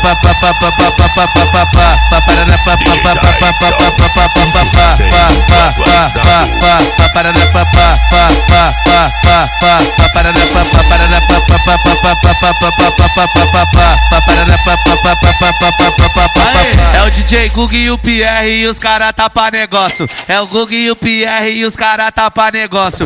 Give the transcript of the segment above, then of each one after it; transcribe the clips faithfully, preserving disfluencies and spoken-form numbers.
É o D J Gug e o Pierre e os cara tá pra negócio. É o Gug e o Pierre e os cara tá pra negócio.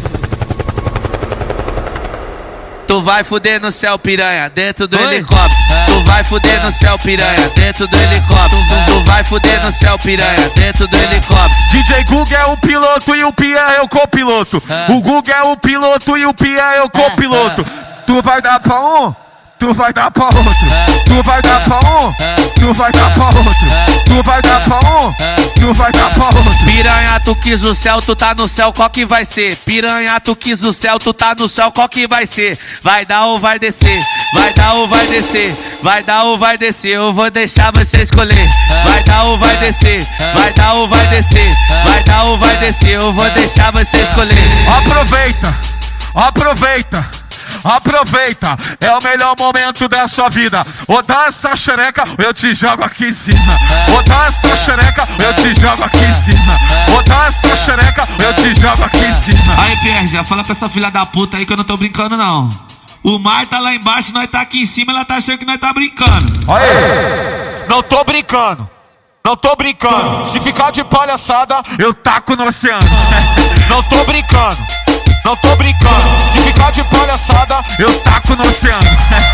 Tu vai fuder no céu, piranha, dentro do Oi? helicóptero. Tu vai fuder no céu, piranha, dentro do helicóptero. Tu vai fuder no céu, piranha, dentro do helicóptero. D J Gug é o piloto e o Pierre é o copiloto. O Gug é o piloto e o Pierre é o copiloto. Tu vai dar pra um, tu vai dar pra outro. Tu vai dar pra um, tu vai dar pra outro. Tu vai dar pra um, tu vai dar pra outro. Piranha, tu quis o céu, tu tá no céu, qual que vai ser? Piranha, tu quis o céu, tu tá no céu, qual que vai ser? Vai dar ou vai descer? Vai dar ou vai descer? Vai dar ou vai descer? Eu vou deixar você escolher. Vai dar ou vai descer? Vai dar ou vai descer? Vai dar ou vai descer? Eu vou deixar você escolher. Aproveita, aproveita, aproveita. É o melhor momento da sua vida. Ou dá essa xereca, ou eu te jogo aqui em cima. Ou dá essa xereca, ou eu te jogo aqui em cima. Ou dá essa xereca, ou eu te jogo aqui em cima. Aí, Pierre, já fala pra essa filha da puta aí que eu não tô brincando, não. O mar tá lá embaixo, nós tá aqui em cima, ela tá achando que nós tá brincando. Aí, não tô brincando. Não tô brincando. Se ficar de palhaçada, eu taco no oceano. Não tô brincando. Não tô brincando. Se ficar de palhaçada, eu taco no oceano.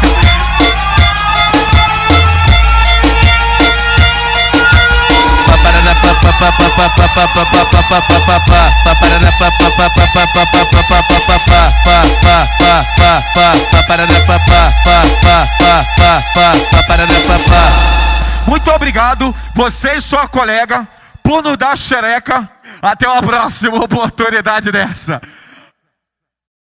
Muito obrigado, você e sua colega, por nos dar xereca. Até uma próxima oportunidade dessa.